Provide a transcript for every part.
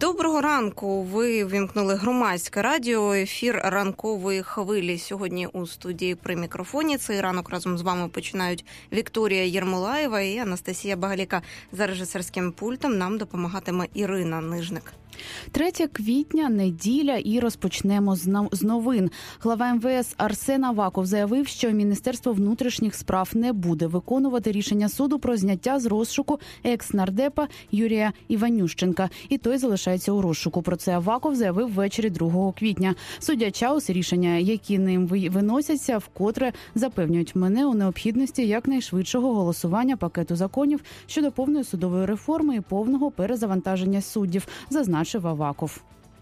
Доброго ранку. Ви вімкнули Громадське радіо, ефір ранкової хвилі. Сьогодні у студії при мікрофоні. Цей ранок разом з вами починають Вікторія Єрмолаєва і Анастасія Багаліка. За режисерським пультом нам допомагатиме Ірина Нижник. 3 квітня, неділя, і розпочнемо з новин. Глава МВС Арсен Аваков заявив, що Міністерство внутрішніх справ не буде виконувати рішення суду про зняття з розшуку екс-нардепа Юрія Іванющенка. І той залишається у розшуку. Про це Аваков заявив ввечері 2 квітня. Суддя Чаус рішення, які ним виносяться, вкотре запевнюють мене у необхідності якнайшвидшого голосування пакету законів щодо повної судової реформи і повного перезавантаження суддів, зазначив Аваков.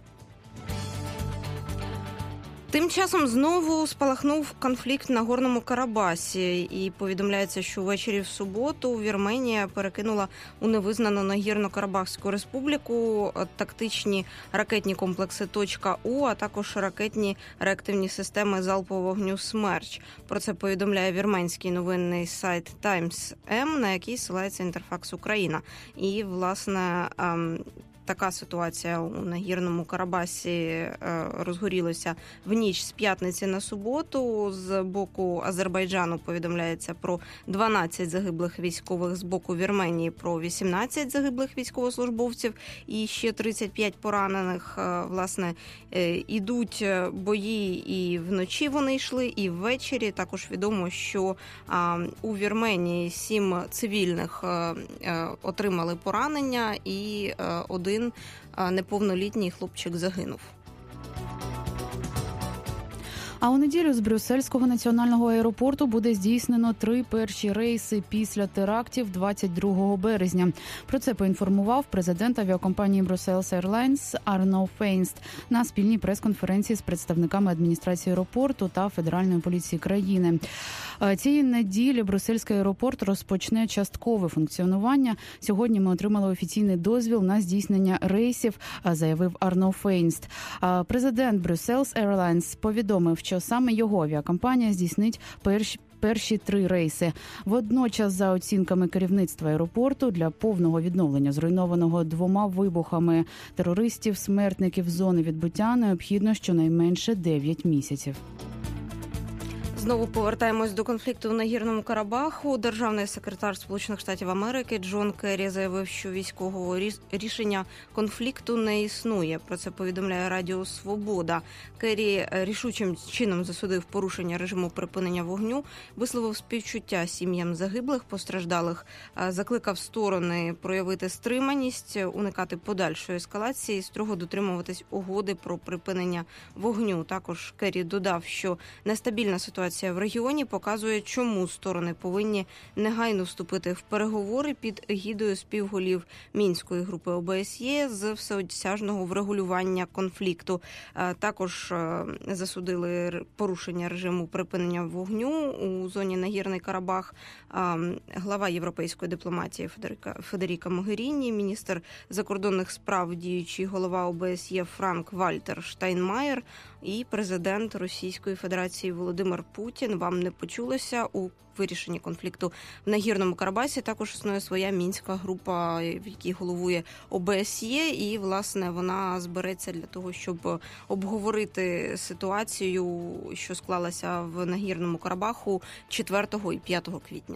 Тим часом знову спалахнув конфлікт на Горному Карабасі. І повідомляється, що ввечері в суботу Вірменія перекинула у невизнану Нагірно-Карабахську республіку тактичні ракетні комплекси «Точка-У», а також ракетні реактивні системи залпового вогню «Смерч». Про це повідомляє вірменський новинний сайт Times.M, на який ссилається Інтерфакс Україна. І, власне, така ситуація у Нагірному Карабасі розгорілася в ніч з п'ятниці на суботу. З боку Азербайджану повідомляється про 12 загиблих військових, з боку Вірменії про 18 загиблих військовослужбовців і ще 35 поранених. Власне, ідуть бої, і вночі вони йшли, і ввечері. Також відомо, що у Вірменії 7 цивільних отримали поранення, і один неповнолітній хлопчик загинув. А у неділю з Брюссельського національного аеропорту буде здійснено 3 перші рейси після терактів 22 березня. Про це поінформував президент авіакомпанії Brussels Airlines Арно Фейнст на спільній прес-конференції з представниками адміністрації аеропорту та Федеральної поліції країни. Цієї неділі Брюссельський аеропорт розпочне часткове функціонування. Сьогодні ми отримали офіційний дозвіл на здійснення рейсів, заявив Арно Фейнст. Президент Brussels Airlines повідомив, що саме його авіакомпанія здійснить перші 3 рейси. Водночас, за оцінками керівництва аеропорту, для повного відновлення зруйнованого 2 вибухами терористів-смертників зони відбуття необхідно щонайменше 9 місяців. Знову повертаємось до конфлікту в Нагірному Карабаху. Державний секретар Сполучених Штатів Америки Джон Керрі заявив, що військового рішення конфлікту не існує. Про це повідомляє Радіо Свобода. Керрі рішучим чином засудив порушення режиму припинення вогню, висловив співчуття сім'ям загиблих, постраждалих, закликав сторони проявити стриманість, уникати подальшої ескалації, строго дотримуватись угоди про припинення вогню. Також Керрі додав, що нестабільна ситуація в регіоні показує, чому сторони повинні негайно вступити в переговори під егідою співголів Мінської групи ОБСЄ з всеосяжного врегулювання конфлікту. Також засудили порушення режиму припинення вогню у зоні Нагірний Карабах глава європейської дипломатії Федеріка Могеріні, міністр закордонних справ, діючий голова ОБСЄ Франк-Вальтер Штайнмаєр і президент Російської Федерації Володимир Путін. Вам не почулося, у вирішенні конфлікту в Нагірному Карабасі також існує своя мінська група, в якій головує ОБСЄ, і, власне, вона збереться для того, щоб обговорити ситуацію, що склалася в Нагірному Карабаху 4 і 5 квітня.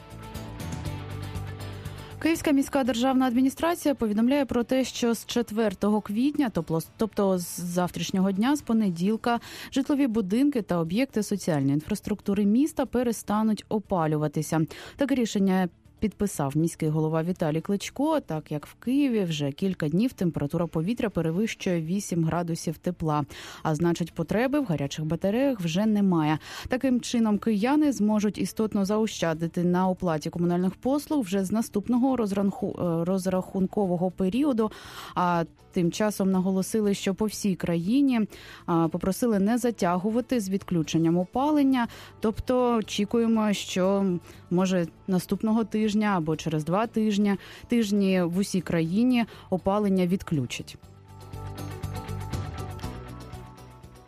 Київська міська державна адміністрація повідомляє про те, що з 4 квітня, тобто з завтрашнього дня, з понеділка, житлові будинки та об'єкти соціальної інфраструктури міста перестануть опалюватися. Таке рішення підписав міський голова Віталій Кличко, так як в Києві вже кілька днів температура повітря перевищує 8 градусів тепла, а значить потреби в гарячих батареях вже немає. Таким чином кияни зможуть істотно заощадити на оплаті комунальних послуг вже з наступного розрахункового періоду, а тим часом наголосили, що по всій країні попросили не затягувати з відключенням опалення, тобто очікуємо, що може наступного тижня або через 2 тижні в усій країні опалення відключать.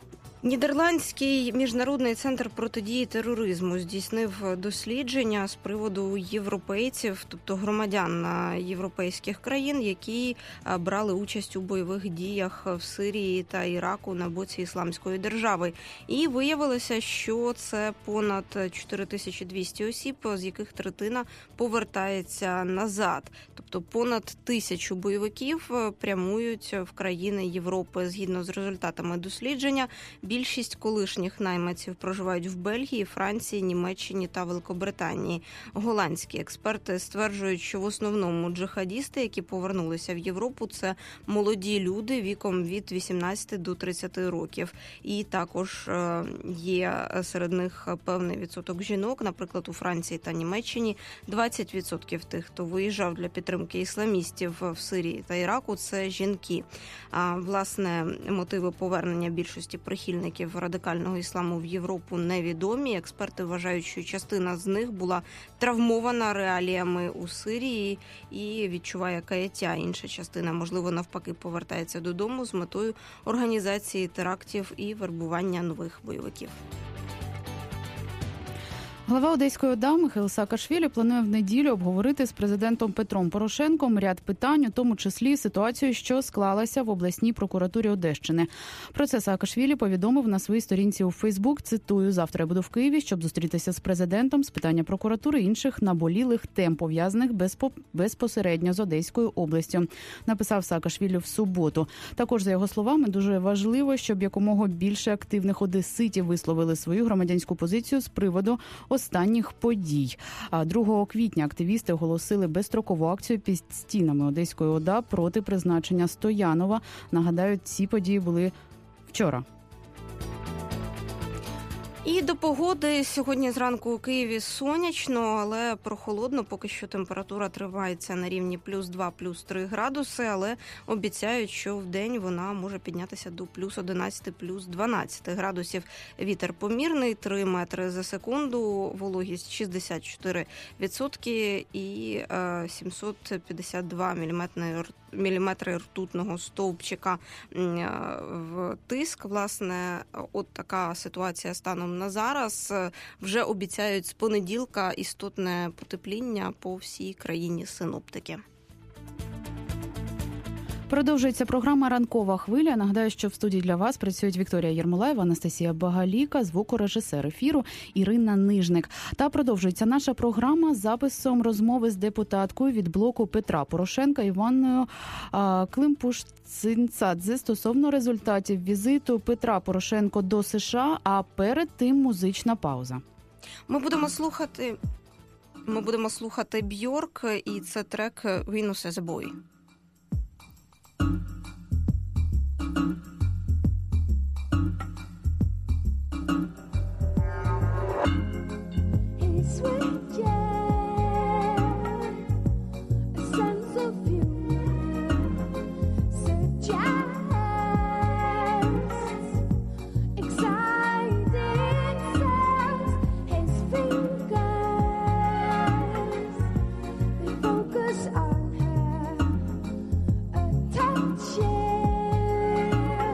Нідерландський міжнародний центр протидії тероризму здійснив дослідження з приводу європейців, тобто громадян європейських країн, які брали участь у бойових діях в Сирії та Іраку на боці Ісламської держави. І виявилося, що це понад 4200 осіб, з яких третина повертається назад. Тобто понад 1000 бойовиків прямують в країни Європи. Згідно з результатами дослідження, більшість колишніх найманців проживають в Бельгії, Франції, Німеччині та Великобританії. Голландські експерти стверджують, що в основному джихадісти, які повернулися в Європу, це молоді люди віком від 18 до 30 років. І також є серед них певний відсоток жінок. Наприклад, у Франції та Німеччині 20% тих, хто виїжджав для підтримки ісламістів в Сирії та Іраку, це жінки. Власне, мотиви повернення більшості прихильників радикального ісламу в Європу невідомі. Експерти вважають, що частина з них була травмована реаліями у Сирії і відчуває каяття. Інша частина, можливо, навпаки, повертається додому з метою організації терактів і вербування нових бойовиків. Глава Одеської ОДА Михаїл Саакашвілі планує в неділю обговорити з президентом Петром Порошенком ряд питань, у тому числі ситуацію, що склалася в обласній прокуратурі Одещини. Про це Саакашвілі повідомив на своїй сторінці у Фейсбук. Цитую: «Завтра я буду в Києві, щоб зустрітися з президентом з питання прокуратури і інших наболілих тем, пов'язаних безпосередньо з Одеською областю», написав Саакашвілі в суботу. Також, за його словами, дуже важливо, щоб якомога більше активних одеситів висловили свою громадянську позицію з приводу останніх подій. 2 квітня активісти оголосили безстрокову акцію під стінами Одеської ОДА проти призначення Стоянова. Нагадаю, ці події були вчора. І до погоди. Сьогодні зранку у Києві сонячно, але прохолодно. Поки що температура тривається на рівні +2, +3 градуси, але обіцяють, що в день вона може піднятися до +11, +12 градусів. Вітер помірний, 3 метри за секунду, вологість 64% і 752 міліметри ртутного стовпчика в тиск. Власне, от така ситуація станом на зараз. Вже обіцяють з понеділка істотне потепління по всій країні синоптики. Продовжується програма «Ранкова хвиля». Нагадаю, що в студії для вас працюють Вікторія Єрмолаєва, Анастасія Багаліка, звукорежисер ефіру Ірина Нижник. Та продовжується наша програма з записом розмови з депутаткою від блоку Петра Порошенка Іванною Климпуш-Цинцадзе стосовно результатів візиту Петра Порошенка до США, а перед тим музична пауза. Ми будемо слухати Бьорк, і це трек «Venus as a Boy». Focus on her attention.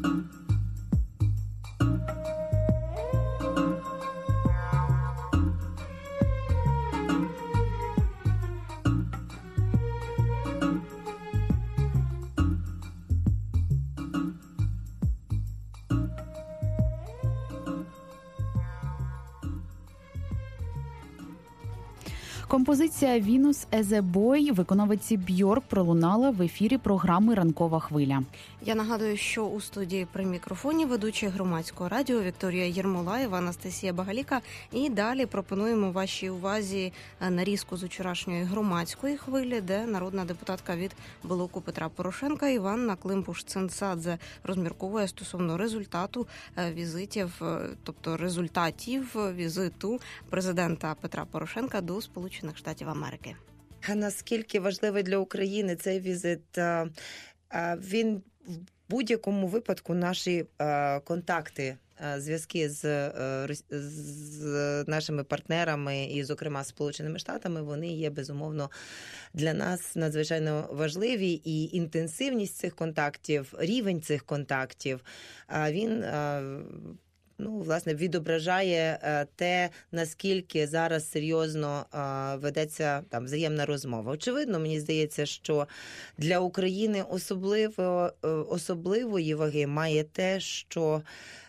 Композиція «Venus as a Boy» виконавиці Бьорк пролунала в ефірі програми «Ранкова хвиля». Я нагадую, що у студії при мікрофоні ведучі громадського радіо Вікторія Єрмолаєва, Анастасія Багаліка. І далі пропонуємо вашій увазі нарізку з вчорашньої громадської хвилі, де народна депутатка від Блоку Петра Порошенка Іванна Климпуш-Цинцадзе розмірковує стосовно результатів візиту президента Петра Порошенка до Сполучених Штатів Америки. Наскільки важливий для України цей візит? Він в будь-якому випадку наші контакти, зв'язки з нашими партнерами і, зокрема, Сполученими Штатами, вони є, безумовно, для нас надзвичайно важливі. І інтенсивність цих контактів, рівень цих контактів, він власне, відображає те, наскільки зараз серйозно ведеться взаємна розмова. Очевидно, мені здається, що для України особливої ваги має те, що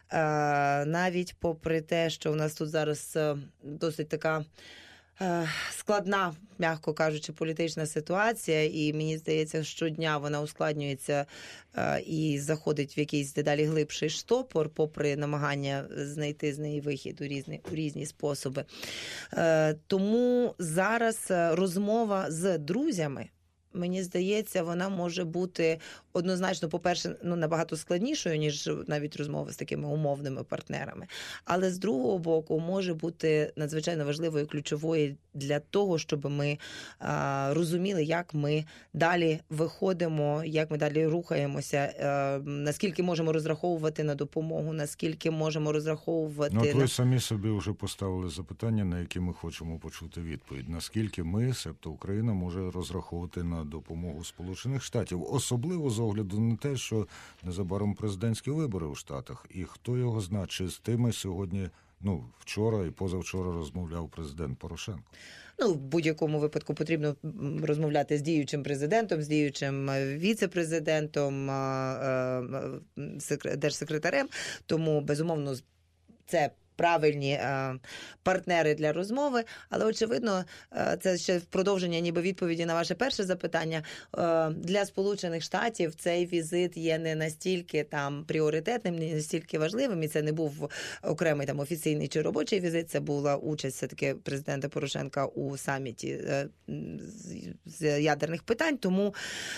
навіть попри те, що в нас тут зараз досить така складна, м'яко кажучи, політична ситуація, і мені здається, щодня вона ускладнюється і заходить в якийсь дедалі глибший штопор, попри намагання знайти з неї вихід у різні способи. Тому зараз розмова з друзями, мені здається, вона може бути однозначно, по-перше, набагато складнішою, ніж навіть розмова з такими умовними партнерами. Але з другого боку, може бути надзвичайно важливою і ключовою для того, щоб ми розуміли, як ми далі виходимо, як ми далі рухаємося, наскільки можемо розраховувати на допомогу, наскільки можемо розраховувати... Ви самі собі вже поставили запитання, на які ми хочемо почути відповідь. Наскільки ми, себто Україна, може розраховувати на допомогу Сполучених Штатів, особливо з огляду на те, що незабаром президентські вибори у Штатах, і хто його знає, чи з тими сьогодні, вчора і позавчора розмовляв президент Порошенко. В будь-якому випадку потрібно розмовляти з діючим президентом, з діючим віце-президентом, держсекретарем, тому, безумовно, це правильні партнери для розмови, але, очевидно, це ще в продовження ніби відповіді на ваше перше запитання. Для Сполучених Штатів цей візит є не настільки пріоритетним, не настільки важливим, і це не був окремий офіційний чи робочий візит, це була участь все-таки президента Порошенка у саміті з ядерних питань, тому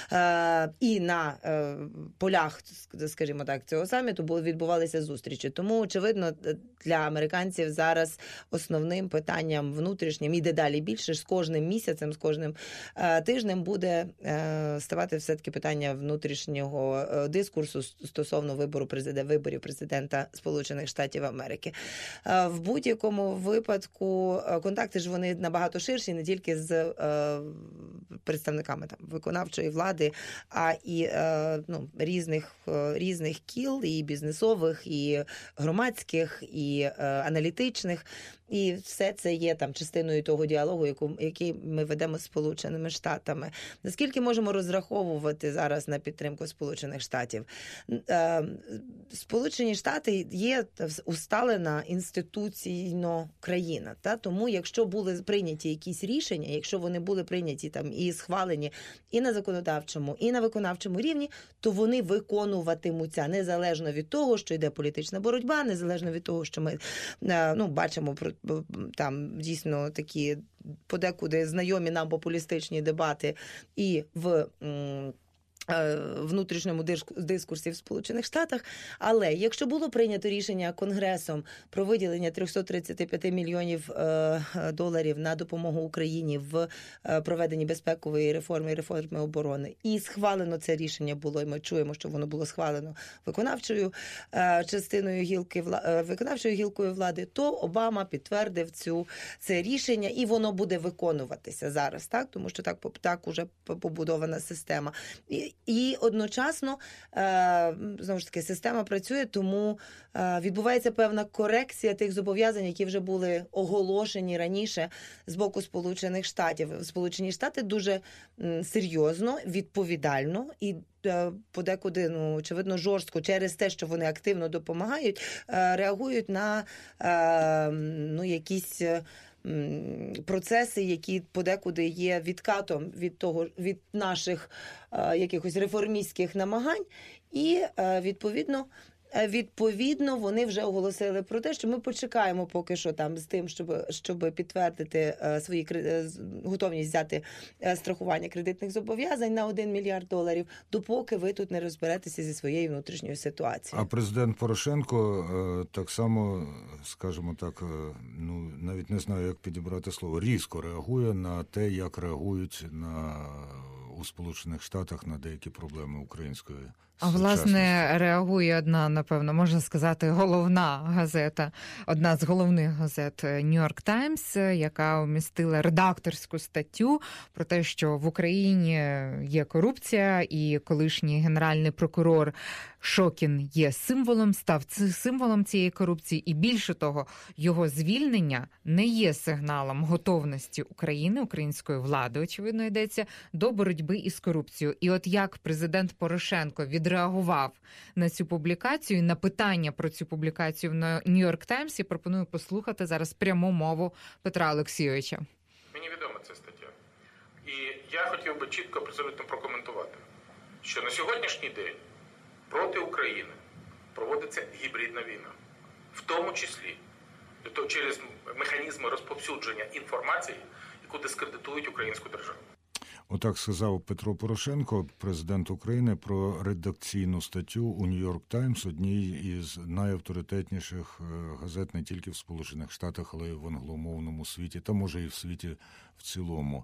і на полях, скажімо так, цього саміту відбувалися зустрічі. Тому, очевидно, для американців зараз основним питанням внутрішнім і дедалі більше з кожним місяцем, з кожним тижнем буде ставати все-таки питання внутрішнього дискурсу стосовно виборів президента Сполучених Штатів Америки. В будь-якому випадку контакти ж вони набагато ширші, не тільки з представниками виконавчої влади, а і різних кіл, і бізнесових, і громадських, і аналітичних, і все це є частиною того діалогу, який ми ведемо з Сполученими Штатами. Наскільки можемо розраховувати зараз на підтримку Сполучених Штатів? Сполучені Штати є усталена інституційно країна, тому якщо були прийняті якісь рішення, якщо вони були прийняті і схвалені і на законодавчому, і на виконавчому рівні, то вони виконуватимуться незалежно від того, що йде політична боротьба, незалежно від того, що ми бачимо дійсно такі подекуди знайомі нам популістичні дебати і в внутрішньому дискурсі в Сполучених Штатах. Але якщо було прийнято рішення Конгресом про виділення 335 мільйонів доларів на допомогу Україні в проведенні безпекової реформи і реформи оборони, і схвалено це рішення було, і ми чуємо, що воно було схвалено виконавчою гілкою влади, то Обама підтвердив це рішення, і воно буде виконуватися зараз, тому що так уже побудована система. І одночасно, знову ж таки, система працює, тому відбувається певна корекція тих зобов'язань, які вже були оголошені раніше з боку Сполучених Штатів. Сполучені Штати дуже серйозно, відповідально і подекуди, очевидно, жорстко через те, що вони активно допомагають, реагують на якісь процеси, які подекуди є відкатом від наших якихось реформістських намагань, і відповідно вони вже оголосили про те, що ми почекаємо поки що там з тим, щоб підтвердити свою готовність взяти страхування кредитних зобов'язань на $1 мільярд, допоки ви тут не розберетеся зі своєю внутрішньою ситуацією. А президент Порошенко так само, скажімо так, навіть не знаю, як підібрати слово, різко реагує на те, як реагують у Сполучених Штатах на деякі проблеми української. А, власне, реагує одна, напевно, можна сказати, головна газета, одна з головних газет New York Times, яка умістила редакторську статтю про те, що в Україні є корупція, і колишній генеральний прокурор Шокін є став символом цієї корупції, і більше того, його звільнення не є сигналом готовності України, української влади, очевидно, йдеться, до боротьби із корупцією. І от як президент Порошенко відреагував на цю публікацію, на питання про цю публікацію на New York Times, я пропоную послухати зараз пряму мову Петра Олексійовича. Мені відома ця стаття. І я хотів би чітко абсолютно прокоментувати, що на сьогоднішній день проти України проводиться гібридна війна, в тому числі через механізми розповсюдження інформації, яку дискредитують українську державу. Отак сказав Петро Порошенко, президент України, про редакційну статтю у New York Times, одній із найавторитетніших газет не тільки в Сполучених Штатах, але й в англомовному світі, та може і в світі в цілому.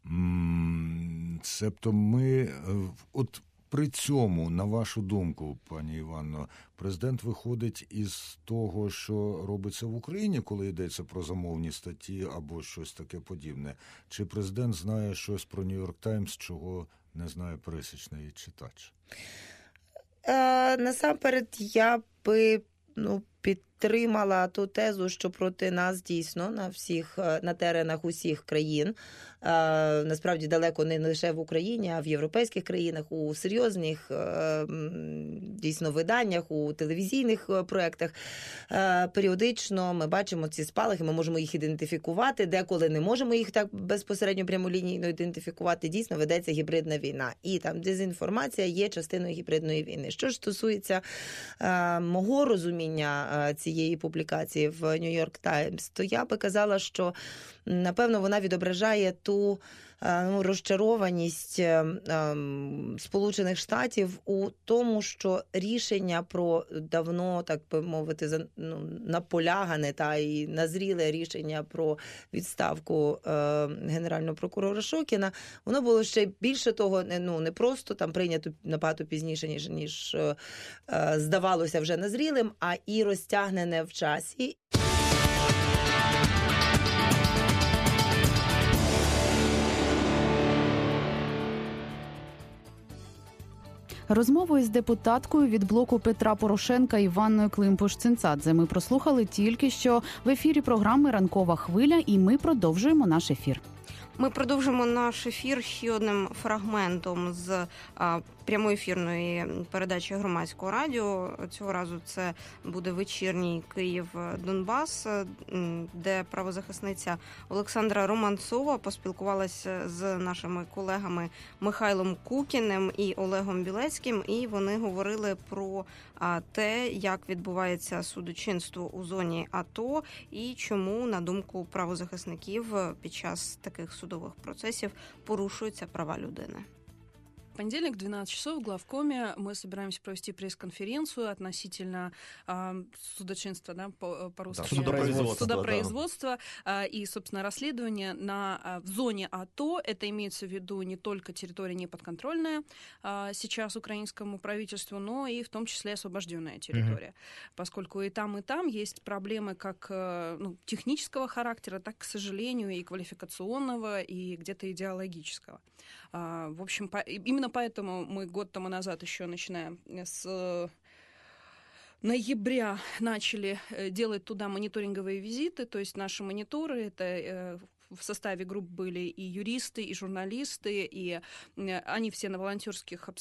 Себто ми, от при цьому, на вашу думку, пані Іванно, президент виходить із того, що робиться в Україні, коли йдеться про замовні статті або щось таке подібне? Чи президент знає щось про New York Times, чого не знає пересічний читач? Насамперед, я би підтримала ту тезу, що проти нас дійсно на теренах усіх країн, насправді далеко не лише в Україні, а в європейських країнах, у серйозних дійсно виданнях, у телевізійних проєктах. Періодично ми бачимо ці спалахи, ми можемо їх ідентифікувати, деколи не можемо їх так безпосередньо прямолінійно ідентифікувати. Дійсно ведеться гібридна війна. І там дезінформація є частиною гібридної війни. Що ж стосується мого розуміння цієї публікації в New York Times, то я би казала, що, напевно, вона відображає ту розчарованість Сполучених Штатів у тому, що рішення про давно, так би мовити, наполягане та і назріле рішення про відставку генерального прокурора Шокіна, воно було ще більше того, не просто там прийнято набагато пізніше, ніж здавалося вже назрілим, а і розтягнене в часі. Розмову із депутаткою від блоку Петра Порошенка Іванною Климпуш-Цинцадзе ми прослухали тільки що в ефірі програми «Ранкова хвиля», і ми продовжуємо наш ефір. Ми продовжимо наш ефір ще одним фрагментом з прямоефірної передачі Громадського радіо. Цього разу це буде вечірній Київ-Донбас, де правозахисниця Олександра Романцова поспілкувалася з нашими колегами Михайлом Кукіним і Олегом Білецьким, і вони говорили про те, як відбувається судочинство у зоні АТО і чому, на думку правозахисників, під час таких судових процесів порушуються права людини. В понедельник в 12 часов в главкоме мы собираемся провести пресс-конференцию относительно судочинства, да, по-русски. Да, судопроизводства и, собственно, расследования в зоне АТО. Это имеется в виду не только территория неподконтрольная сейчас украинскому правительству, но и в том числе освобожденная территория. Поскольку и там есть проблемы как технического характера, так, к сожалению, и квалификационного, и где-то идеологического. В общем, именно именно поэтому мы год тому назад еще, начиная с ноября, начали делать туда мониторинговые визиты, то есть наши мониторы, это в составе групп были и юристы, и журналисты, и они все на волонтерских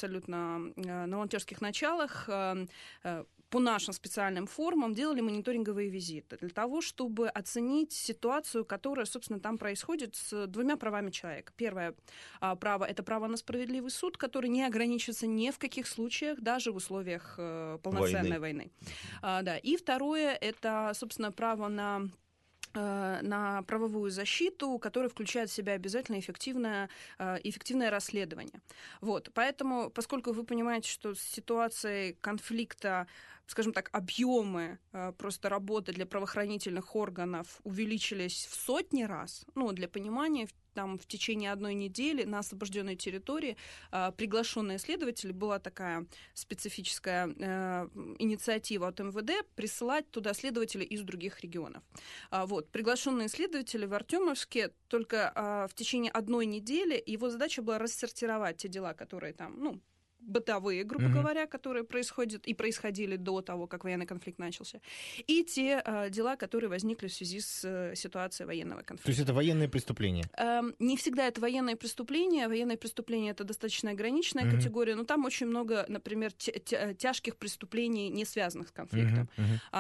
началах по нашим специальным форумам делали мониторинговые визиты для того, чтобы оценить ситуацию, которая, собственно, там происходит с двумя правами человека. Первое право — это право на справедливый суд, который не ограничивается ни в каких случаях, даже в условиях полноценной войны. Да. И второе — это, собственно, право на правовую защиту, которая включает в себя обязательно эффективное расследование. Вот. Поэтому, поскольку вы понимаете, что с ситуацией конфликта, скажем так, объемы просто работы для правоохранительных органов увеличились в сотни раз, для понимания, там в течение одной недели на освобожденной территории приглашенные следователи, была такая специфическая инициатива от МВД присылать туда следователей из других регионов. Вот. Приглашенные следователи в Артемовске только в течение одной недели, его задача была рассортировать те дела, которые там, бытовые, грубо говоря, которые происходили до того, как военный конфликт начался, и те дела, которые возникли в связи с ситуацией военного конфликта. То есть это военные преступления? Не всегда это военные преступления. Военные преступления — это достаточно ограниченная категория, но там очень много, например, тяжких преступлений, не связанных с конфликтом.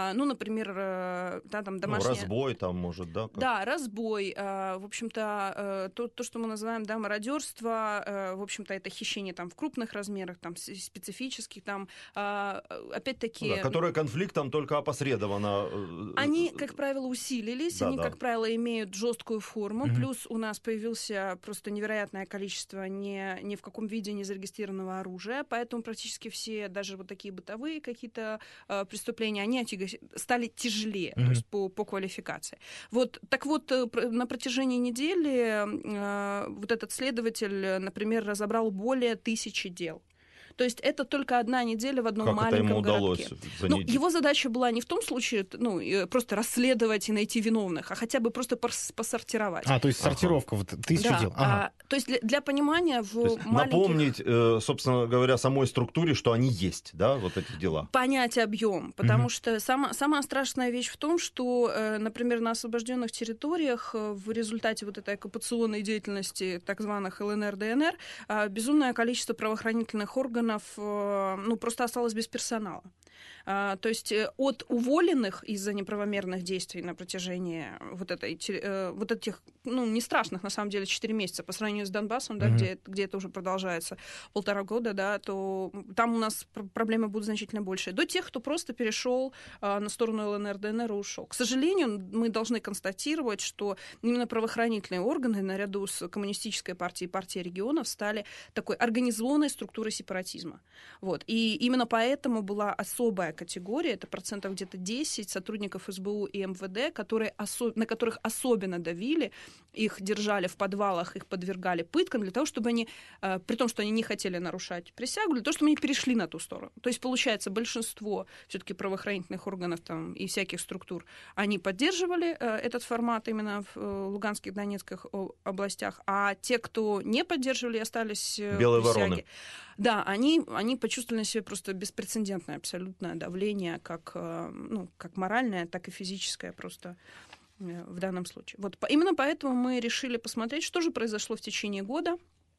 Например, там домашнее... разбой там, может, да? Да, разбой. В общем-то, то, что мы называем, мародерство, в общем-то, это хищение там в крупных размерах, там специфических, там опять-таки... которые конфликтом только опосредованно... Они, как правило, усилились, как правило, имеют жесткую форму, плюс у нас появился просто невероятное количество ни в каком виде не зарегистрированного оружия, поэтому практически все, даже вот такие бытовые какие-то преступления, они стали тяжелее, то есть по квалификации. Так вот, на протяжении недели вот этот следователь, например, разобрал более 1000 дел. То есть это только одна неделя в одном маленьком городке. Его задача была не в том случае, просто расследовать и найти виновных, а хотя бы просто посортировать. То есть сортировка, 1000 дел. То есть для понимания напомнить, собственно говоря, самой структуре, что они есть, да, вот эти дела. Понять объем, потому что самая страшная вещь в том, что, например, на освобожденных территориях в результате вот этой оккупационной деятельности так званых ЛНР, ДНР безумное количество правоохранительных органов просто осталось без персонала. То есть от уволенных из-за неправомерных действий на протяжении вот этих, не страшных, на самом деле, 4 месяца по сравнению с Донбассом, да, где это уже продолжается 1,5 года, да, то там у нас проблемы будут значительно больше. До тех, кто просто перешел на сторону ЛНР, ДНР и ушел. К сожалению, мы должны констатировать, что именно правоохранительные органы наряду с коммунистической партией и партией регионов стали такой организованной структурой сепаратизма. Вот. И именно поэтому была особая категория, это процентов где-то 10 сотрудников СБУ и МВД, на которых особенно давили, их держали в подвалах, их подвергали пыткам для того, чтобы они, при том, что они не хотели нарушать присягу, для того, чтобы они перешли на ту сторону. То есть, получается, большинство все-таки правоохранительных органов там, и всяких структур, они поддерживали этот формат именно в Луганских, Донецких областях, а те, кто не поддерживали, остались белые присяги. вороны. Да, они почувствовали на себе просто беспрецедентное абсолютное давление, как моральное, так и физическое просто в данном случае. Вот именно поэтому мы решили посмотреть, что же произошло в течение года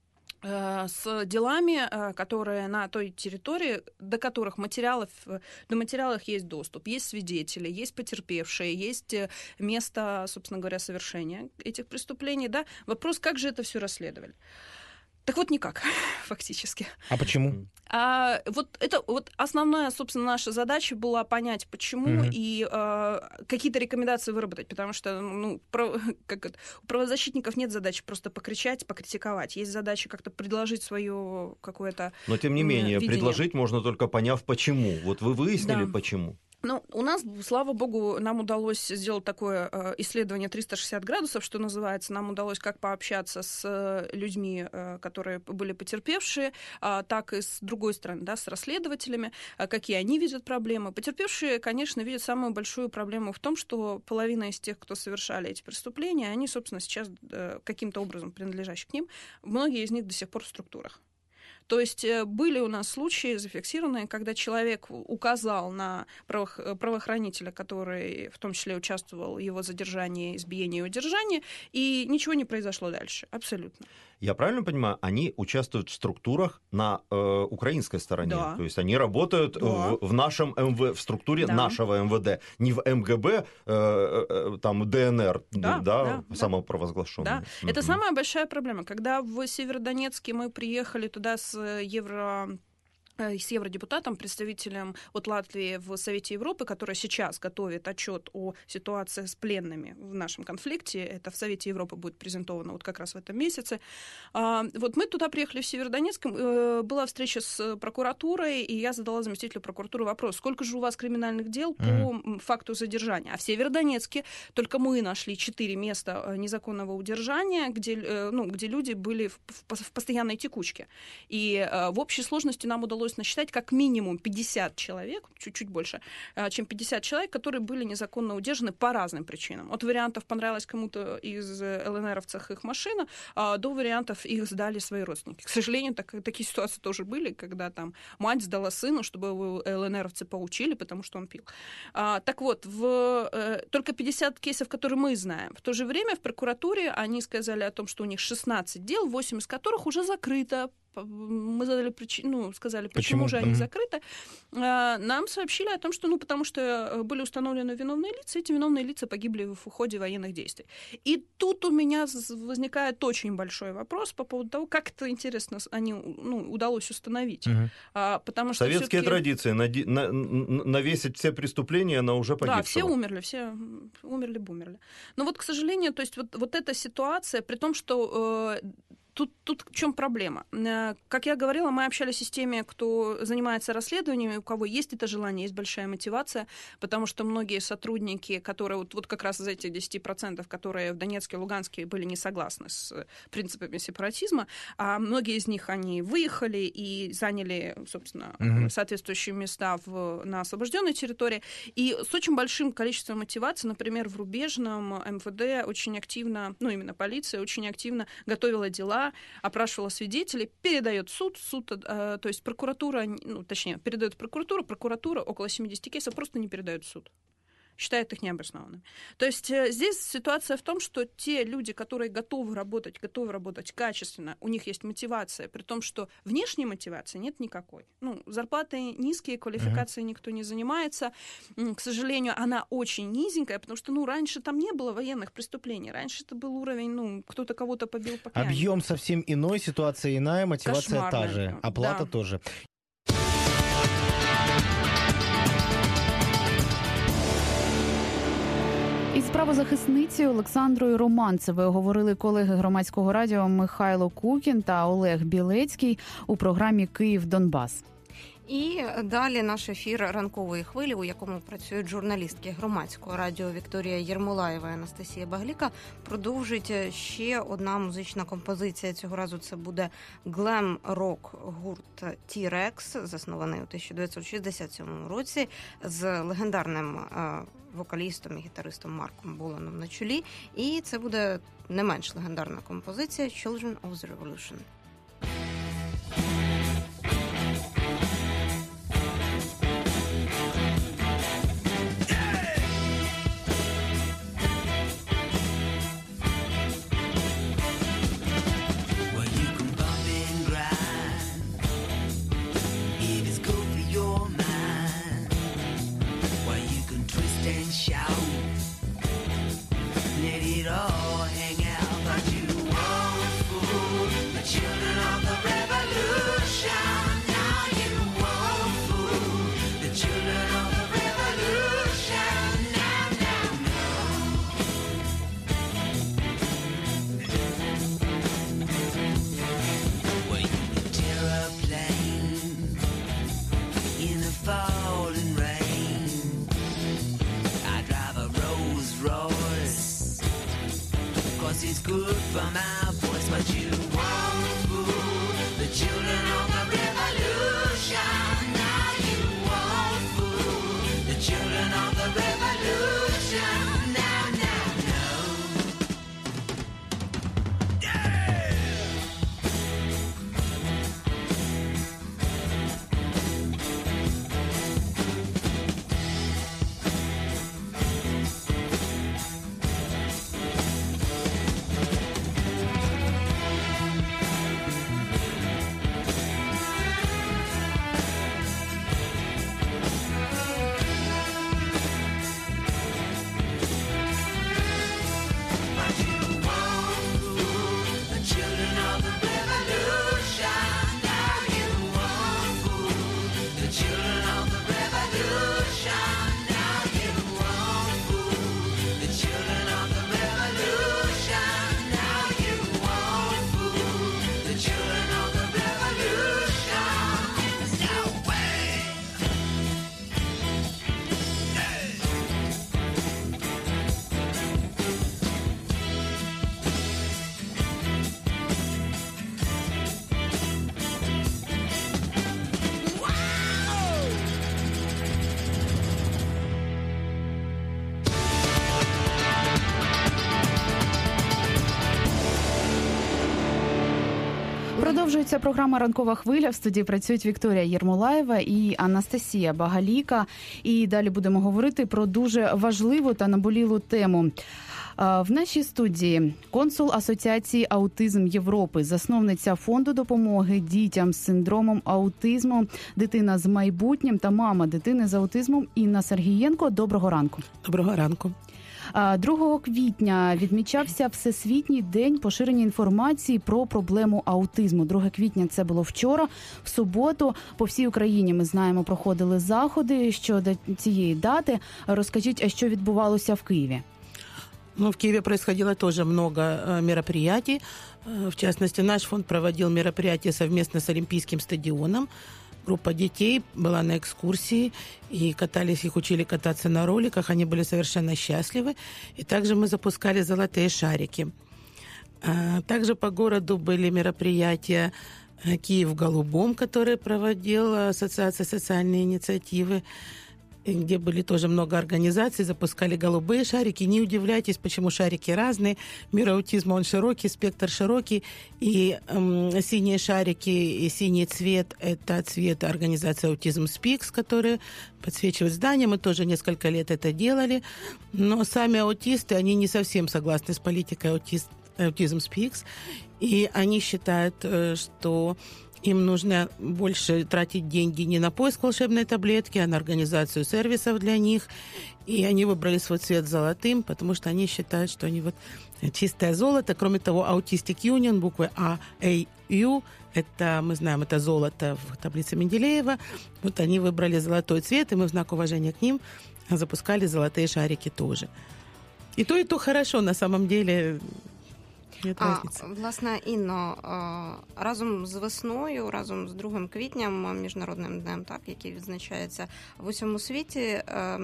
с делами, которые на той территории, до которых до материалов есть доступ, есть свидетели, есть потерпевшие, есть место, собственно говоря, совершения этих преступлений. Да? Вопрос, как же это все расследовали? Так вот, никак, фактически. А почему? Вот основная, собственно, наша задача была понять, почему, и какие-то рекомендации выработать, потому что у правозащитников нет задачи просто покричать, покритиковать. Есть задача как-то предложить свое какое-то Но, тем не менее, видение. предложить можно только поняв, почему. Вот вы выяснили, почему. У нас, слава богу, нам удалось сделать такое исследование 360 градусов, что называется. Нам удалось как пообщаться с людьми, которые были потерпевшие, так и с другой стороны, да, с расследователями, какие они видят проблемы. Потерпевшие, конечно, видят самую большую проблему в том, что половина из тех, кто совершали эти преступления, они, собственно, сейчас каким-то образом принадлежащие к ним, многие из них до сих пор в структурах. То есть были у нас случаи зафиксированные, когда человек указал на правоохранителя, который в том числе участвовал в его задержании, избиении и удержании, и ничего не произошло дальше. Абсолютно. Я правильно понимаю, они участвуют в структурах на украинской стороне? Да. То есть они работают в нашем МВ, в структуре нашего МВД, не в МГБ, там ДНР, самопровозглашенный. Да. Это самая большая проблема. Когда в Северодонецке мы приехали туда с евродепутатом, представителем от Латвии в Совете Европы, который сейчас готовит отчет о ситуации с пленными в нашем конфликте. Это в Совете Европы будет презентовано вот как раз в этом месяце. Вот мы туда приехали в Северодонецк, была встреча с прокуратурой, и я задала заместителю прокуратуры вопрос, сколько же у вас криминальных дел по факту задержания? А в Северодонецке только мы нашли 4 места незаконного удержания, где люди были в постоянной текучке. И в общей сложности нам удалось насчитать как минимум 50 человек, чуть-чуть больше, чем 50 человек, которые были незаконно удержаны по разным причинам. От вариантов понравилось кому-то из ЛНРовцев их машина, до вариантов их сдали свои родственники. К сожалению, такие ситуации тоже были, когда там мать сдала сыну, чтобы его ЛНРовцы поучили, потому что он пил. Так вот, только 50 кейсов, которые мы знаем. В то же время в прокуратуре они сказали о том, что у них 16 дел, 8 из которых уже закрыто. Мы задали сказали, почему же они закрыты. Нам сообщили о том, что, потому что были установлены виновные лица, эти виновные лица погибли в ходе военных действий. И тут у меня возникает очень большой вопрос по поводу того, как это, интересно, они удалось установить. Потому что советские традиции навесить все преступления на уже погибшего. Да, все умерли. Но вот, к сожалению, то есть вот эта ситуация, при том, что Тут в чем проблема? Как я говорила, мы общались с теми, кто занимается расследованиями, у кого есть это желание, есть большая мотивация, потому что многие сотрудники, которые вот как раз из этих 10%, которые в Донецке и Луганске были не согласны с принципами сепаратизма, а многие из них, они выехали и заняли, собственно, соответствующие места на освобожденной территории. И с очень большим количеством мотивации, например, в Рубежном МВД очень активно, именно полиция очень активно готовила дела, опрашивала свидетелей, передает суд, то есть прокуратура, передает прокуратура около 70 кейсов просто не передает в суд. Считает их необоснованными. То есть здесь ситуация в том, что те люди, которые готовы работать качественно, у них есть мотивация, при том, что внешней мотивации нет никакой. Зарплаты низкие, квалификацией никто не занимается. К сожалению, она очень низенькая, потому что, раньше там не было военных преступлений. Раньше это был уровень, кто-то кого-то побил по пьяни. Объем совсем иной, ситуация иная, мотивация кошмарная. та же, оплата тоже. Із правозахисницею Олександрою Романцевою говорили колеги громадського радіо Михайло Кукін та Олег Білецький у програмі «Київ-Донбас». І далі наш ефір ранкової хвилі, у якому працюють журналістки громадського радіо Вікторія Єрмолаєва і Анастасія Багліка, продовжить ще одна музична композиція. Цього разу це буде глем-рок гурт T-Rex, заснований у 1967 році, з легендарним вокалістом і гітаристом Марком Боланом на чолі. І це буде не менш легендарна композиція «Children of the Revolution». It's good for my voice, but you won't fool the children of the revolution. Now you won't fool the children of the revolution. Now, no. Yeah! Продовжується програма «Ранкова хвиля». В студії працюють Вікторія Єрмолаєва і Анастасія Багаліка. І далі будемо говорити про дуже важливу та наболілу тему. В нашій студії консул Асоціації «Аутизм Європи», засновниця фонду допомоги дітям з синдромом аутизму «Дитина з майбутнім» та мама дитини з аутизмом Інна Сергієнко. Доброго ранку. Доброго ранку. 2 квітня відмічався Всесвітній день поширення інформації про проблему аутизму. 2 квітня це було вчора. В суботу по всій Україні, ми знаємо, проходили заходи щодо цієї дати. Розкажіть, що відбувалося в Києві? В Киеве происходило тоже много мероприятий. В частности, наш фонд проводил мероприятия совместно с Олимпийским стадионом. Группа детей была на экскурсии, и их учили кататься на роликах. Они были совершенно счастливы. И также мы запускали золотые шарики. Также по городу были мероприятия «Киев в голубом», которые проводила Ассоциация социальной инициативы, где были тоже много организаций, запускали голубые шарики. Не удивляйтесь, почему шарики разные. Мир аутизма, он широкий, спектр широкий. И синие шарики, и синий цвет – это цвет организации «Autism Speaks», которая подсвечивает здания. Мы тоже несколько лет это делали. Но сами аутисты, они не совсем согласны с политикой «Autism Speaks». И они считают, что им нужно больше тратить деньги не на поиск волшебной таблетки, а на организацию сервисов для них. И они выбрали свой цвет золотым, потому что они считают, что они чистое золото. Кроме того, Autistic Union, буквы AAU, это, мы знаем, это золото в таблице Менделеева. Они выбрали золотой цвет, и мы в знак уважения к ним запускали золотые шарики тоже. И то хорошо, на самом деле. Власне, Інно, разом з весною, разом з 2 квітням, Міжнародним днем, який відзначається в усьому світі,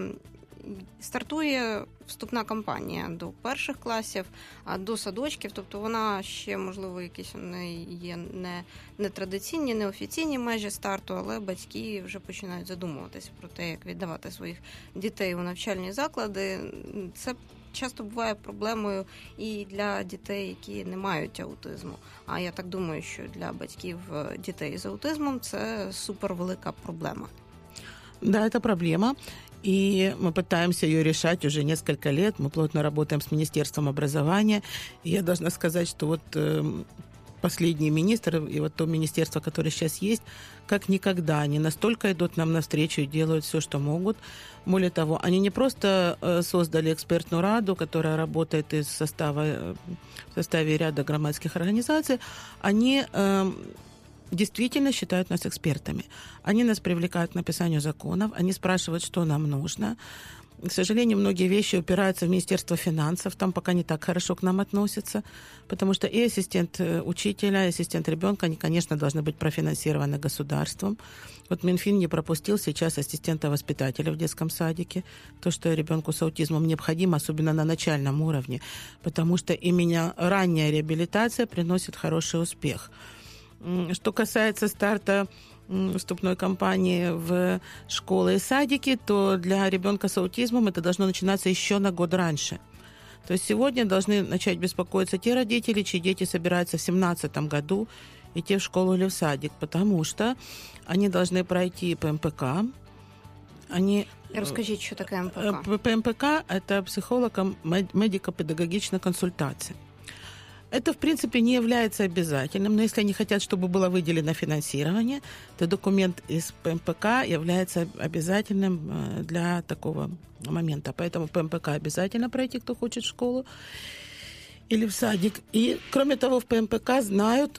стартує вступна кампанія до перших класів, до садочків, тобто вона ще, можливо, якісь є не традиційні, не офіційні межі старту, але батьки вже починають задумуватися про те, як віддавати своїх дітей у навчальні заклади. Це часто буває проблемою і для дітей, які не мають аутизму. А я так думаю, що для батьків дітей з аутизмом це супервелика проблема. Да, это проблема. И мы пытаемся ее решать уже несколько лет. Мы плотно работаем с Министерством образования. И я должна сказать, что последний министр и то министерство, которое сейчас есть, как никогда, они настолько идут нам навстречу и делают все, что могут. Более того, они не просто создали экспертную раду, которая работает в составе ряда громадских организаций, они действительно считают нас экспертами. Они нас привлекают к написанию законов, они спрашивают, что нам нужно. К сожалению, многие вещи упираются в Министерство финансов, там пока не так хорошо к нам относятся, потому что и ассистент учителя, и ассистент ребенка, они, конечно, должны быть профинансированы государством. Минфин не пропустил сейчас ассистента-воспитателя в детском садике, то, что ребенку с аутизмом необходимо, особенно на начальном уровне, потому что именно ранняя реабилитация приносит хороший успех. Что касается старта вступной кампании в школы и садики, то для ребенка с аутизмом это должно начинаться еще на год раньше. То есть сегодня должны начать беспокоиться те родители, чьи дети собираются в 2017 году идти в школу или в садик, потому что они должны пройти ПМПК. Расскажите, что такое МПК? ПМПК – это психолого-медико-педагогичная консультация. Это, в принципе, не является обязательным, но если они хотят, чтобы было выделено финансирование, то документ из ПМПК является обязательным для такого момента. Поэтому ПМПК обязательно пройти, кто хочет в школу или в садик. И, кроме того, в ПМПК знают,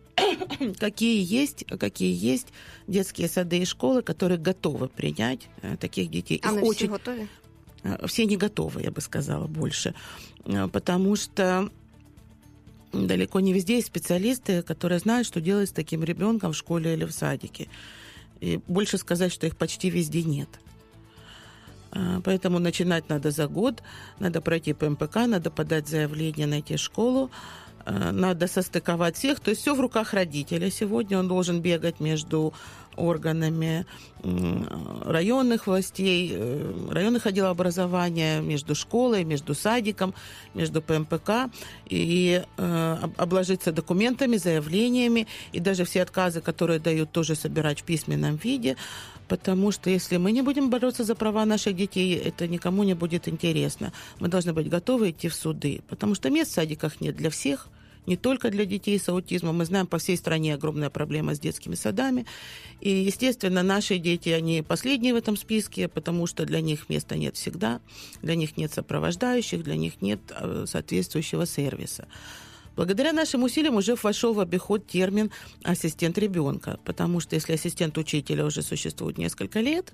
какие есть детские сады и школы, которые готовы принять таких детей. А все готовы? Все не готовы, я бы сказала, больше. Потому что далеко не везде есть специалисты, которые знают, что делать с таким ребенком в школе или в садике. И больше сказать, что их почти везде нет. Поэтому начинать надо за год, надо пройти ПМПК, надо подать заявление, найти школу, надо состыковать всех. То есть все в руках родителя. Сегодня он должен бегать между органами районных властей, районных отделов образования, между школой, между садиком, между ПМПК, и обложиться документами, заявлениями, и даже все отказы, которые дают, тоже собирать в письменном виде, потому что если мы не будем бороться за права наших детей, это никому не будет интересно. Мы должны быть готовы идти в суды, потому что мест в садиках нет для всех, не только для детей с аутизмом. Мы знаем, по всей стране огромная проблема с детскими садами. И, естественно, наши дети, они последние в этом списке, потому что для них места нет всегда, для них нет сопровождающих, для них нет соответствующего сервиса. Благодаря нашим усилиям уже вошел в обиход термин «ассистент ребенка», потому что если ассистент учителя уже существует несколько лет,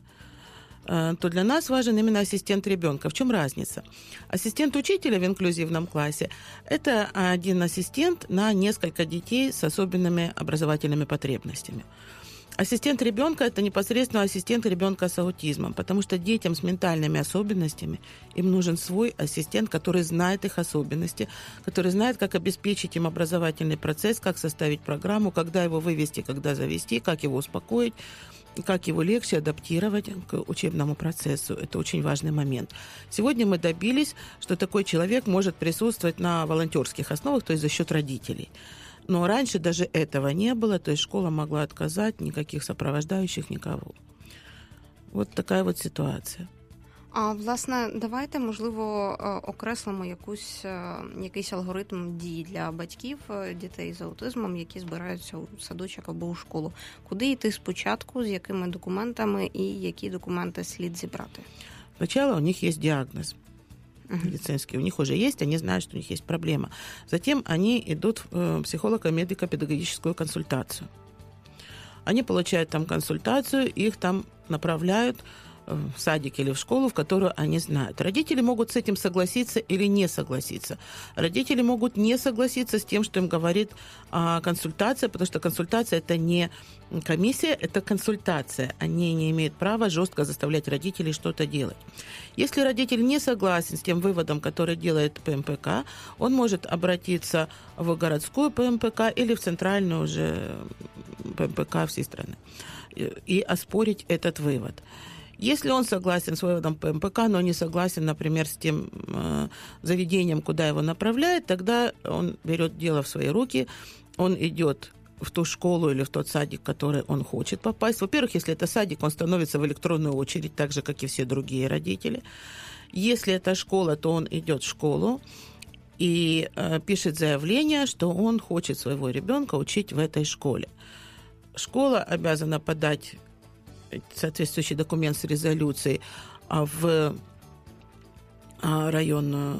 то для нас важен именно ассистент ребенка. В чем разница? Ассистент учителя в инклюзивном классе – это один ассистент на несколько детей с особенными образовательными потребностями. Ассистент ребенка – это непосредственно ассистент ребенка с аутизмом, потому что детям с ментальными особенностями им нужен свой ассистент, который знает их особенности, который знает, как обеспечить им образовательный процесс, как составить программу, когда его вывести, когда завести, как его успокоить, как его легче адаптировать к учебному процессу. Это очень важный момент. Сегодня мы добились, что такой человек может присутствовать на волонтерских основах, то есть за счет родителей. Но раньше даже этого не было, то есть школа могла отказать, никаких сопровождающих, никого. Вот такая вот ситуація. А, власне, давайте, можливо, окреслимо якийсь алгоритм дій для батьків дітей з аутизмом, які збираються у садочок або у школу. Куди йти спочатку, з якими документами і які документи слід зібрати? Сначала у них есть диагноз медицинский. У них уже есть, они знают, что у них есть проблема. Затем они идут в психолого-медико-педагогическую консультацию. Они получают там консультацию, их там направляют в садик или в школу, в которую они знают. Родители могут с этим согласиться или не согласиться. Родители могут не согласиться с тем, что им говорит консультация, потому что консультация – это не комиссия, это консультация. Они не имеют права жестко заставлять родителей что-то делать. Если родитель не согласен с тем выводом, который делает ПМПК, он может обратиться в городскую ПМПК или в центральную уже ПМПК всей страны и оспорить этот вывод. Если он согласен с выводом ПМПК, но не согласен, например, с тем заведением, куда его направляют, тогда он берет дело в свои руки, он идет в ту школу или в тот садик, в который он хочет попасть. Во-первых, если это садик, он становится в электронную очередь, так же, как и все другие родители. Если это школа, то он идет в школу и пишет заявление, что он хочет своего ребенка учить в этой школе. Школа обязана подать соответствующий документ с резолюцией в районное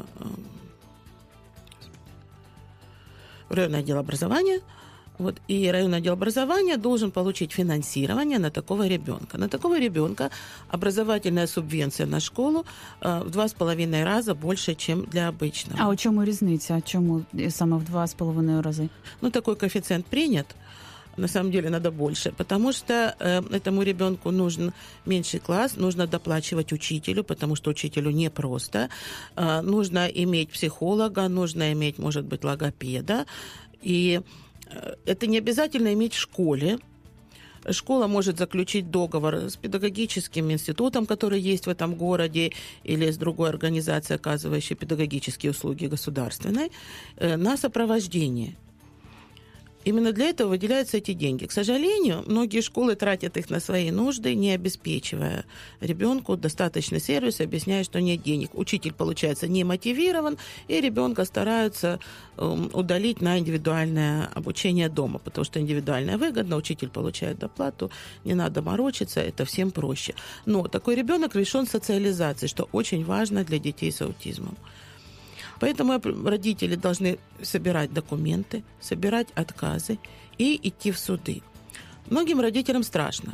отдел образования. Вот, и районный отдел образования должен получить финансирование на такого ребенка. На такого ребенка образовательная субвенция на школу в 2,5 раза больше, чем для обычного. А у чому різниця? Чому саме в 2,5 рази? Ну, такой коэффициент принят. На самом деле надо больше, потому что этому ребенку нужен меньший класс, нужно доплачивать учителю, потому что учителю непросто. Нужно иметь психолога, нужно иметь, может быть, логопеда. И это не обязательно иметь в школе. Школа может заключить договор с педагогическим институтом, который есть в этом городе, или с другой организацией, оказывающей педагогические услуги государственной, на сопровождение. Именно для этого выделяются эти деньги. К сожалению, многие школы тратят их на свои нужды, не обеспечивая ребенку достаточный сервис, объясняя, что нет денег. Учитель, получается, не мотивирован, и ребенка стараются удалить на индивидуальное обучение дома, потому что индивидуальное выгодно, учитель получает доплату, не надо морочиться, это всем проще. Но такой ребенок лишен социализации, что очень важно для детей с аутизмом. Поэтому родители должны собирать документы, собирать отказы и идти в суды. Многим родителям страшно.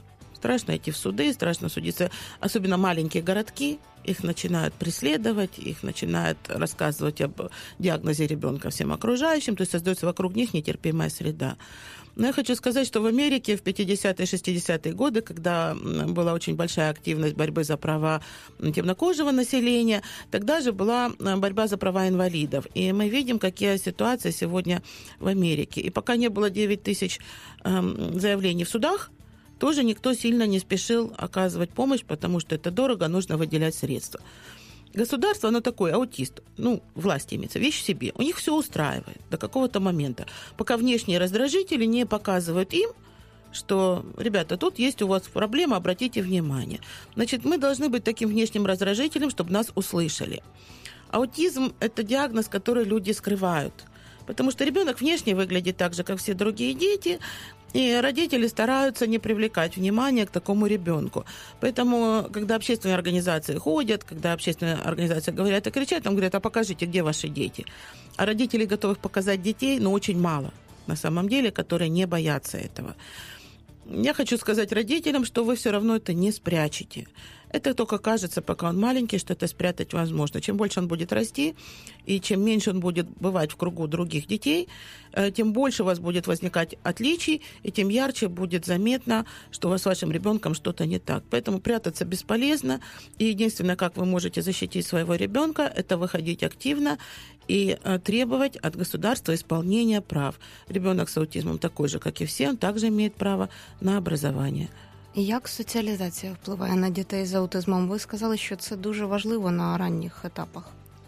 Страшно идти в суды, страшно судиться. Особенно маленькие городки, их начинают преследовать, их начинают рассказывать об диагнозе ребенка всем окружающим, то есть создается вокруг них нетерпимая среда. Но я хочу сказать, что в Америке в 50-е и 60-е годы, когда была очень большая активность борьбы за права темнокожего населения, тогда же была борьба за права инвалидов. И мы видим, какие ситуации сегодня в Америке. И пока не было 9 тысяч заявлений в судах, тоже никто сильно не спешил оказывать помощь, потому что это дорого, нужно выделять средства. Государство, оно такое, аутист, власть имеется, вещь в себе. У них все устраивает до какого-то момента, пока внешние раздражители не показывают им, что, ребята, тут есть у вас проблема, обратите внимание. Значит, мы должны быть таким внешним раздражителем, чтобы нас услышали. Аутизм – это диагноз, который люди скрывают, потому что ребенок внешне выглядит так же, как все другие дети, и родители стараются не привлекать внимание к такому ребенку. Поэтому, когда общественные организации ходят, когда общественные организации говорят и кричат, там говорят, а покажите, где ваши дети. А родителей готовых показать детей, очень мало, на самом деле, которые не боятся этого. Я хочу сказать родителям, что вы все равно это не спрячете. Это только кажется, пока он маленький, что это спрятать возможно. Чем больше он будет расти, и чем меньше он будет бывать в кругу других детей, тем больше у вас будет возникать отличий, и тем ярче будет заметно, что у вас с вашим ребенком что-то не так. Поэтому прятаться бесполезно. И единственное, как вы можете защитить своего ребенка, это выходить активно и требовать от государства исполнения прав. Ребенок с аутизмом такой же, как і всі, он также имеет право на образование. Як соціалізація впливає на дітей з аутизмом? Ви сказали, що це дуже важливо на ранніх етапах.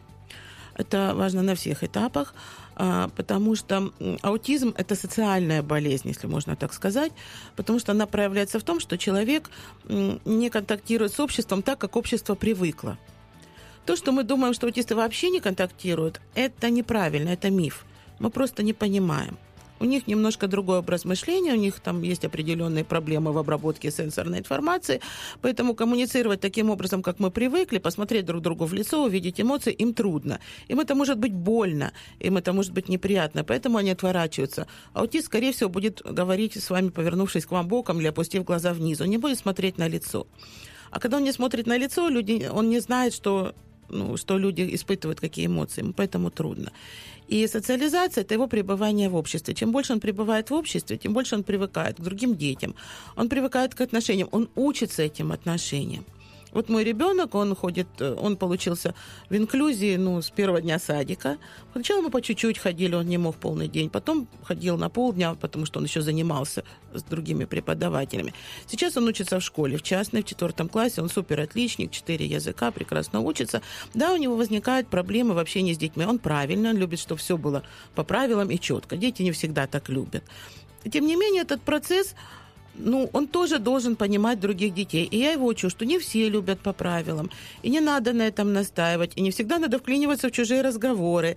Это важно на всех этапах, потому что аутизм – это социальная болезнь, если можно так сказать, потому что она проявляется в том, что человек не контактирует с обществом так, как общество привыкло. То, что мы думаем, что аутисты вообще не контактируют, это неправильно, это миф. Мы просто не понимаем. У них немножко другой образ мышления, у них там есть определенные проблемы в обработке сенсорной информации, поэтому коммуницировать таким образом, как мы привыкли, посмотреть друг другу в лицо, увидеть эмоции, им трудно. Им это может быть больно, им это может быть неприятно, поэтому они отворачиваются. Аутист, скорее всего, будет говорить с вами, повернувшись к вам боком или опустив глаза вниз, он не будет смотреть на лицо. А когда он не смотрит на лицо, он не знает, что люди испытывают, какие эмоции, ему поэтому трудно. И социализация – это его пребывание в обществе. Чем больше он пребывает в обществе, тем больше он привыкает к другим детям. Он привыкает к отношениям, он учится этим отношениям. Вот мой ребенок, он получился в инклюзии, с первого дня садика. Сначала мы по чуть-чуть ходили, он не мог полный день. Потом ходил на полдня, потому что он еще занимался с другими преподавателями. Сейчас он учится в школе, в частной, в 4 классе. Он суперотличник, 4 языка, прекрасно учится. Да, у него возникают проблемы в общении с детьми. Он правильно, он любит, чтобы все было по правилам и четко. Дети не всегда так любят. Тем не менее, этот процесс... он тоже должен понимать других детей. И я его учу, что не все любят по правилам. И не надо на этом настаивать. И не всегда надо вклиниваться в чужие разговоры.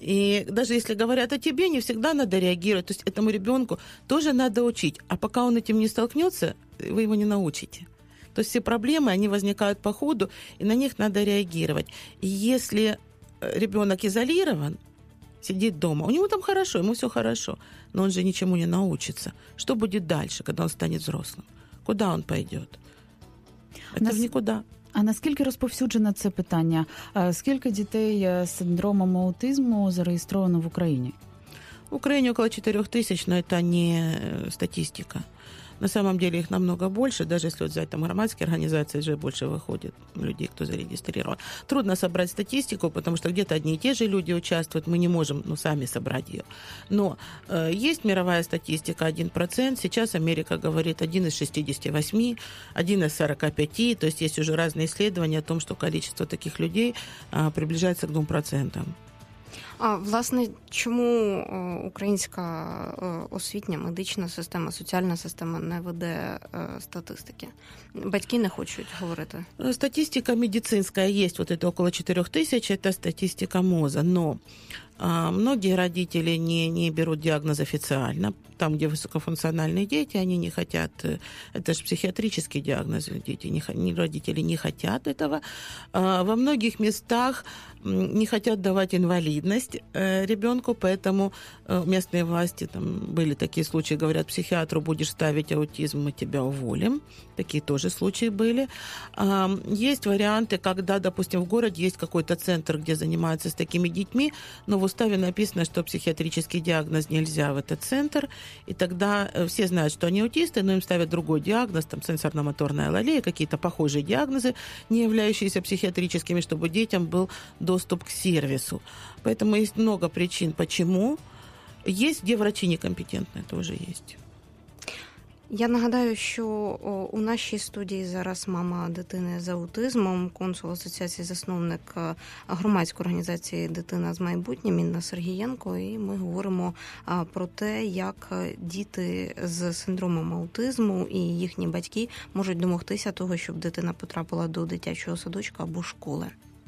И даже если говорят о тебе, не всегда надо реагировать. То есть этому ребенку тоже надо учить. А пока он этим не столкнется, вы его не научите. То есть все проблемы, они возникают по ходу, и на них надо реагировать. И если ребенок изолирован, сидит дома, у него там хорошо, ему все хорошо, но он же ничему не научится. Что будет дальше, когда он станет взрослым? Куда он пойдет? Это в никуда. А наскільки розповсюджене це питання? Скільки дітей з синдромом аутизму зареєстровано в Україні? В Украине около 4 тысяч, но это не статистика. На самом деле их намного больше, даже если взять там громадские организации, уже больше выходит людей, кто зарегистрирован. Трудно собрать статистику, потому что где-то одни и те же люди участвуют, мы не можем сами собрать ее. Но есть мировая статистика 1%, сейчас Америка говорит 1 из 68, 1 из 45, то есть есть уже разные исследования о том, что количество таких людей приближается к 2%. А, власне, чому українська освітня, медична система, соціальна система не веде статистики? Батьки не хочуть говорити. Статистика медицинская есть, вот это около 4 тысяч, это статистика МОЗа, но Многие родители не берут диагноз официально. Там, где высокофункциональные дети, они не хотят... Это же психиатрический диагноз. Родители не хотят этого. Во многих местах не хотят давать инвалидность ребенку, поэтому местные власти, там были такие случаи, говорят, психиатру будешь ставить аутизм, мы тебя уволим. Такие тоже случаи были. Есть варианты, когда, допустим, в городе есть какой-то центр, где занимаются с такими детьми, но в уставе написано, что психиатрический диагноз нельзя в этот центр, и тогда все знают, что они аутисты, но им ставят другой диагноз, там сенсорно-моторная алалия, какие-то похожие диагнозы, не являющиеся психиатрическими, чтобы детям был доступ к сервису. Поэтому есть много причин, почему. Есть, где врачі некомпетентні, теж є. Я нагадаю, що у нашій студії зараз мама дитини з аутизмом, консул асоціації, засновник громадської організації «Дитина з майбутнім» Інна Сергієнко, і ми говоримо про те, як діти з синдромом аутизму і їхні батьки можуть домогтися того, щоб дитина потрапила до дитячого садочка або школи.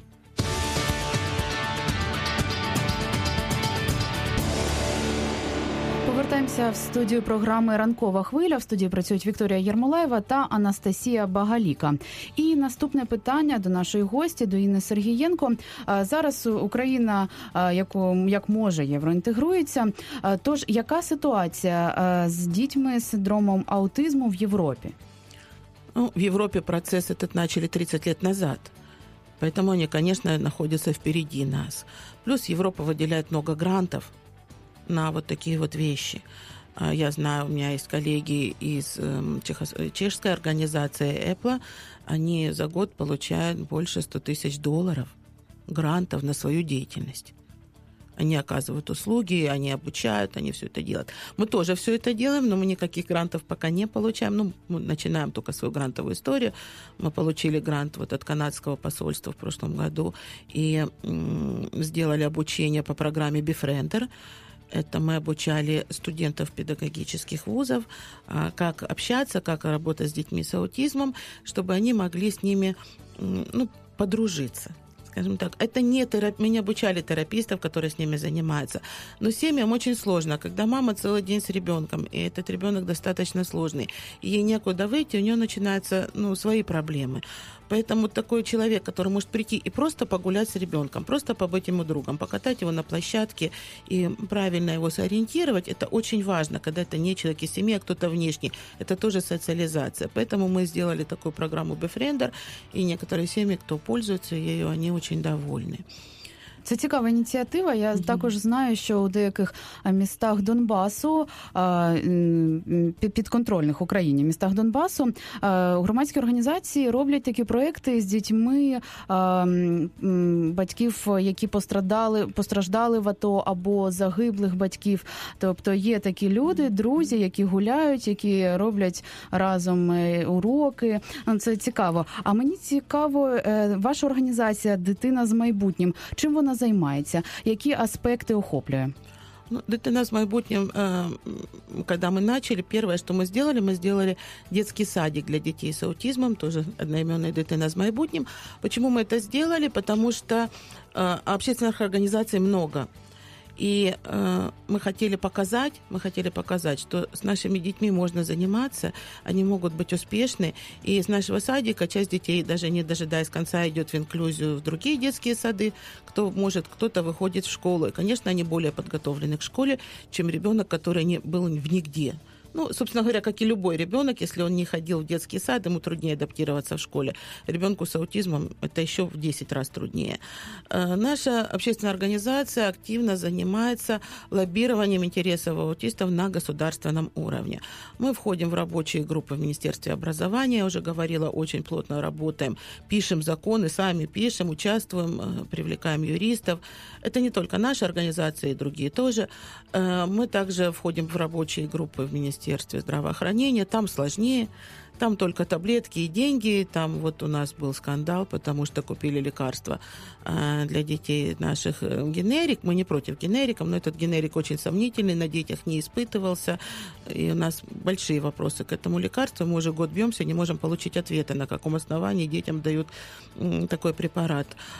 Повертаємося в студію програми «Ранкова хвиля». В студії працюють Вікторія Єрмолаєва та Анастасія Багаліка. І наступне питання до нашої гості, до Інни Сергієнко. Зараз Україна, як може, євроінтегрується. Тож, яка ситуація з дітьми з синдромом аутизму в Європі? В Европе процесс этот начали 30 лет назад. Поэтому они, конечно, находятся впереди нас. Плюс Европа выделяет много грантов на вот такие вот вещи. Я знаю, у меня есть коллеги из чешской организации Apple. Они за год получают больше $100 000 грантов на свою деятельность. Они оказывают услуги, они обучают, они все это делают. Мы тоже все это делаем, но мы никаких грантов пока не получаем. Мы начинаем только свою грантовую историю. Мы получили грант от канадского посольства в прошлом году и сделали обучение по программе Befriender. Это мы обучали студентов педагогических вузов, как общаться, как работать с детьми с аутизмом, чтобы они могли с ними подружиться. Скажем так, это не мы не обучали терапистов, которые с ними занимаются. Но семьям очень сложно, когда мама целый день с ребенком, и этот ребенок достаточно сложный, и ей некуда выйти, у нее начинаются свои проблемы. Поэтому такой человек, который может прийти и просто погулять с ребенком, просто побыть ему другом, покатать его на площадке и правильно его сориентировать, это очень важно, когда это не человек из семьи, а кто-то внешний. Это тоже социализация. Поэтому мы сделали такую программу Befriender, и некоторые семьи, кто пользуется ею, они очень довольны. Це цікава ініціатива. Я також знаю, що у деяких містах Донбасу, підконтрольних Україні містах Донбасу, громадські організації роблять такі проекти з дітьми батьків, які постраждали в АТО або загиблих батьків. Тобто є такі люди, друзі, які гуляють, які роблять разом уроки. Це цікаво. А мені цікаво, ваша організація «Дитина з майбутнім». Чим вона займається? Які аспекти охоплює? «Дитина с майбутним», когда мы начали, первое, что мы сделали детский садик для детей с аутизмом, тоже одноименный «Дитина с майбутним». Почему мы это сделали? Потому что общественных организаций много. И мы хотели показать, что с нашими детьми можно заниматься, они могут быть успешны. И из нашего садика часть детей, даже не дожидаясь конца, идет в инклюзию в другие детские сады. Кто-то выходит в школу. И, конечно, они более подготовлены к школе, чем ребенок, который не был нигде. Собственно говоря, как и любой ребенок, если он не ходил в детский сад, ему труднее адаптироваться в школе. Ребенку с аутизмом это еще в 10 раз труднее. Наша общественная организация активно занимается лоббированием интересов аутистов на государственном уровне. Мы входим в рабочие группы в Министерстве образования, я уже говорила, очень плотно работаем, пишем законы, сами пишем, участвуем, привлекаем юристов. Это не только наша организация, и другие тоже. Мы также входим в рабочие группы в Министерстве здравоохранения, там сложнее, там только таблетки и деньги, там у нас был скандал, потому что купили лекарства для детей наших генерик, мы не против генериков, но этот генерик очень сомнительный, на детях не испытывался, и у нас большие вопросы к этому лекарству, мы уже год бьемся, не можем получить ответа, на каком основании детям дают такой препарат.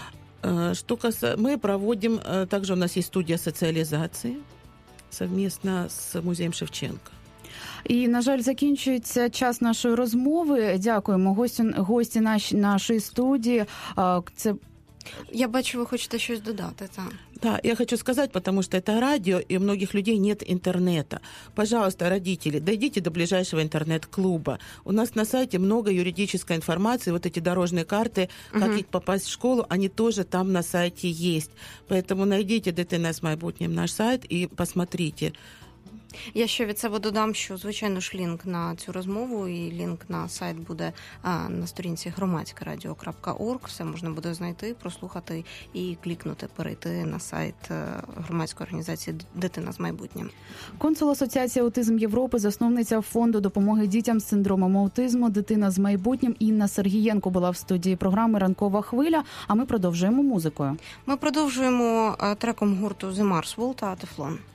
Мы проводим, также у нас есть студия социализации совместно с музеем Шевченка. І, на жаль, закінчується час нашої розмови. Дякуємо гості нашої студії. Це... Я бачу, ви хочете щось додати. Да, я хочу сказать, потому что это радио, и у многих людей нет интернета. Пожалуйста, родители, дойдите до ближайшего интернет-клуба. У нас на сайте много юридической информации, вот эти дорожные карты, как попасть в школу, они тоже там на сайте есть. Поэтому найдите «Дитина з майбутнім» наш сайт и посмотрите. Я ще від себе додам, що, звичайно ж, лінк на цю розмову і лінк на сайт буде на сторінці громадськерадіо.орг. Все можна буде знайти, прослухати і клікнути, перейти на сайт громадської організації «Дитина з майбутнім». Консул Асоціації «Аутизм Європи», засновниця фонду допомоги дітям з синдромом аутизму «Дитина з майбутнім» Інна Сергієнко була в студії програми «Ранкова хвиля», а ми продовжуємо музикою. Ми продовжуємо треком гурту The Mars Volta «Тефлон».